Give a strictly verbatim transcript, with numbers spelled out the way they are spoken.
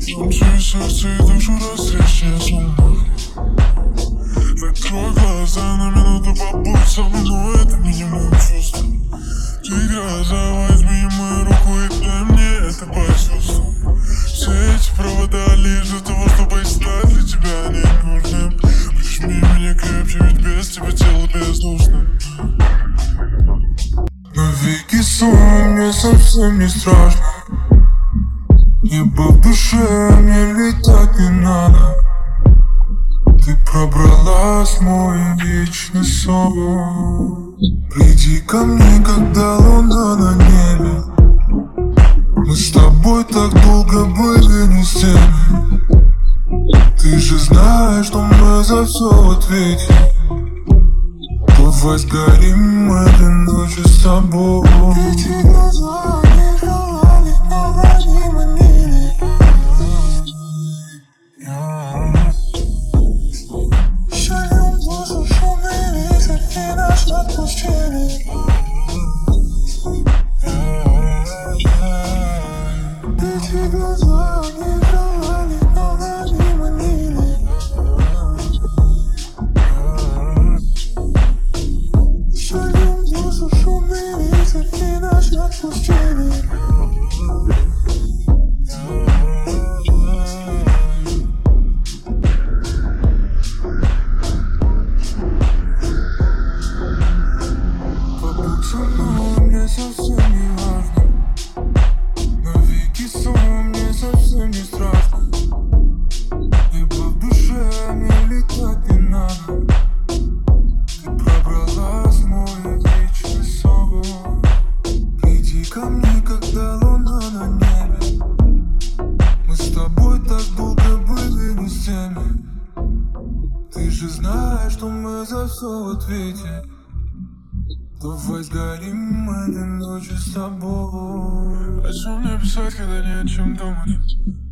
Замчи сердце и душу растрещи сумма. Закрой глаза на минуту, побудь со мной, это минимум чувств. Ты гроза, возьми мою руку и дай мне это почувствовать. Все эти провода лишь для того, чтобы стать для тебя ненужным. Прижми меня крепче, ведь без тебя тело бездушно. Навеки сон, мне совсем не страшно. Небо в душе, мне летать не надо. Ты пробралась в мой вечный сон. Приди ко мне, когда луна на небе. Мы с тобой так долго были не с теми. Ты же знаешь, что мы за все в ответе. Давай сгорим этой ночью с тобой. Эти глаза не желали, но они манили. Шальем душу шумный ветер и наш отпущение. Эти глаза не желали, но они манили. Шальем душу шумный ветер и наш отпущение. Мне совсем не важно. Навеки сон, мне совсем не страшно. Небо в душе, мне летать не надо. Ты пробралась в мой вечный сон. Приди ко мне, когда луна на небе. Мы с тобой так долго были не с теми. Ты же знаешь, что мы за все в ответе. Давай сгорим этой ночью с тобой. О чем мне писать, когда не о чем думать?